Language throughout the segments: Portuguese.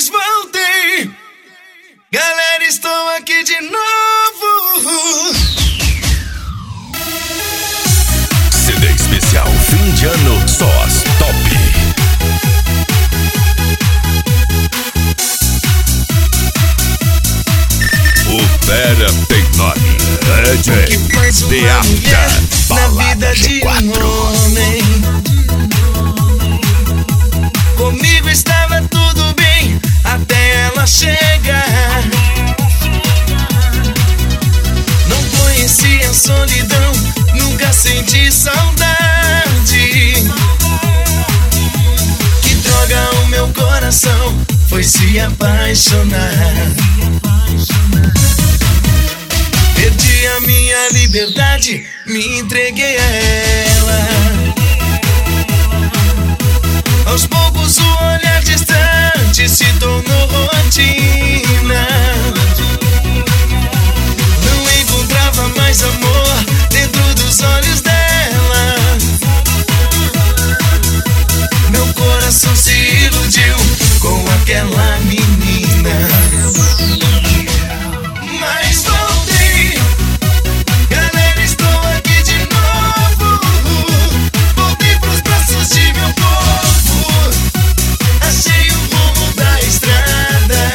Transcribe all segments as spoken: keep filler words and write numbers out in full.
Mas voltei, galera, estou aqui de novo. C D especial fim de ano, só as top. O Fera tem nome, D J de Afta, na vida de um homem. Comigo estava tudo bem, até ela chegar. Não conhecia a solidão, nunca senti saudade. Que droga, o meu coração foi se apaixonar. Perdi a minha liberdade, me entreguei a ela. Aos poucos o olhar distante se tornou rotina. Não encontrava mais amor dentro dos olhos dela. Meu coração se iludiu com aquela menina. Mas voltei, galera, estou aqui de novo. Voltei pros braços de meu povo. Achei o rumo da estrada.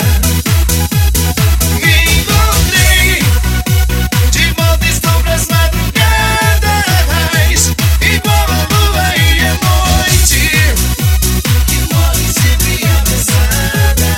Me encontrei, de volta estou pras madrugadas. Igual a lua e a noite, que morrem sempre abraçadas.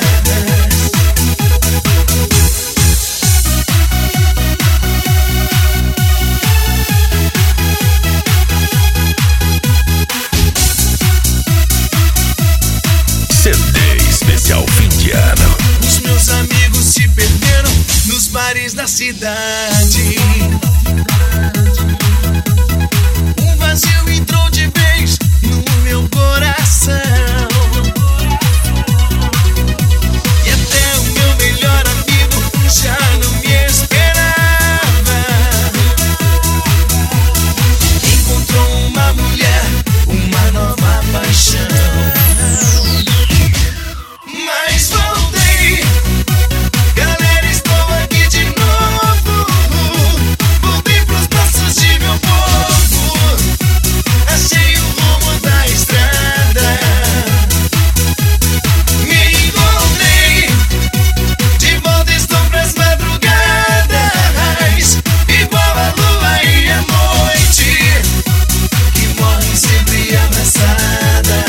C D especial fim de ano. Os meus amigos se perderam nos bares da cidade. Um vazio entrou de vez no meu coração. E até o meu melhor amigo já não me esperava. Encontrou uma mulher, uma nova paixão. Mas voltei, galera, estou aqui de novo. Voltei pros braços de meu povo. Achei o rumo da estrada. Me encontrei, de volta estou pras madrugadas. Igual a lua e a noite, que morrem sempre abraçadas.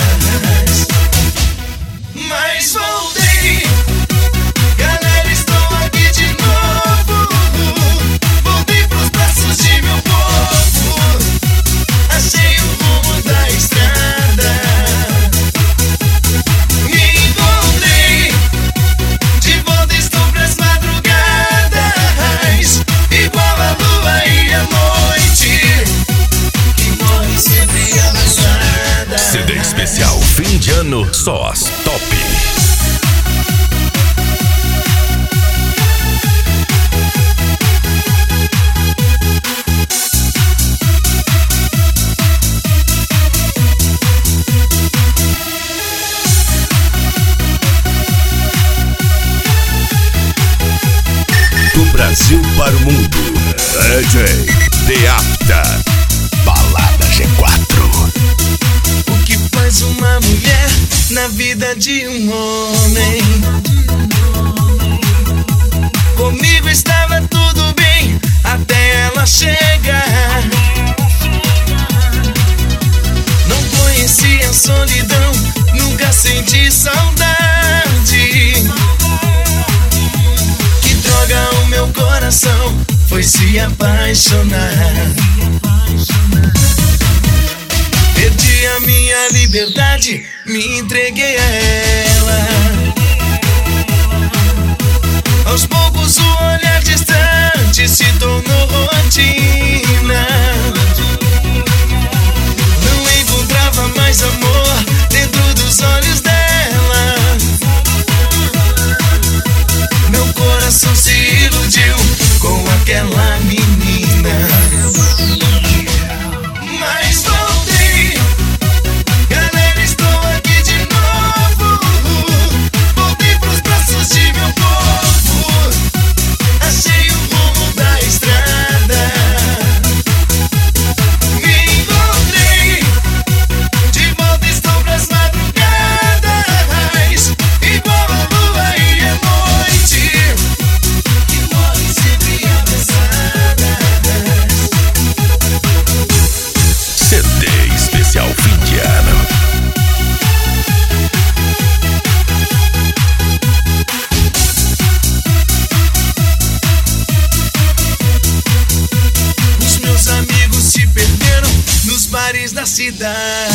Mas voltei, galera, estou aqui de novo. Voltei pros braços de meu povo. Achei o rumo da estrada. Me encontrei, de volta estou pras madrugadas. Igual a lua e a noite, que morrem sempre abraçadas. C D especial fim de ano, só as top. Do Brasil para o mundo, D J de Afta, Balada G quatro. O que faz uma mulher na vida de um homem? Comigo estava tudo bem, até ela chegar. Não conhecia a solidão, nunca senti saudade. Que droga, o meu coração foi se apaixonar. Perdi a minha liberdade, me entreguei a ela. Aos poucos o olhar distante se tornou rotina. Não encontrava mais amor dentro dos olhos dela. Meu coração se iludiu com aquela menina. Mas voltei, galera, estou aqui de novo. cidade.